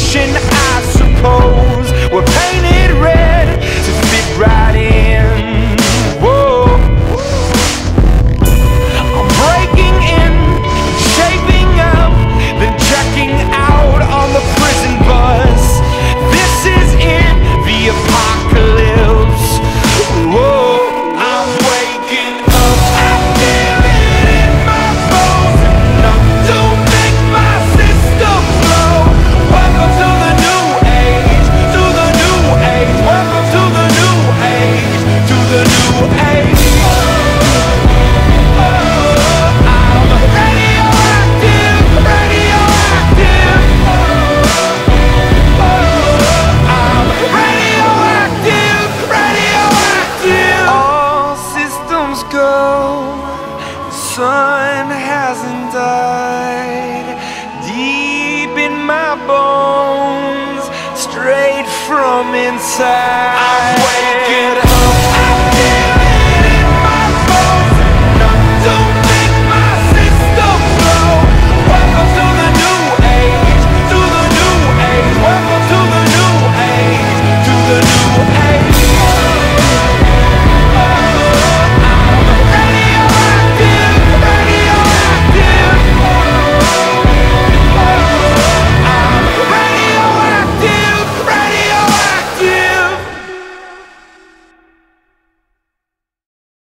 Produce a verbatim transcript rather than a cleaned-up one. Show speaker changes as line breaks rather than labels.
revolution, I suppose. We're painted red to fit right in. Whoa. I'm breaking in, shaping up, then checking out on the prison bus. This is it, the apocalypse. Whoa. I'm waking up, I feel it in my bones, enough to make my system blow. Welcome to the new age, to the new age. Welcome to the new age, to the new age. Oh, I'm radioactive, radioactive. Oh, I'm radioactive, radioactive. All systems go, the sun hasn't died. Deep in my bones, straight from inside.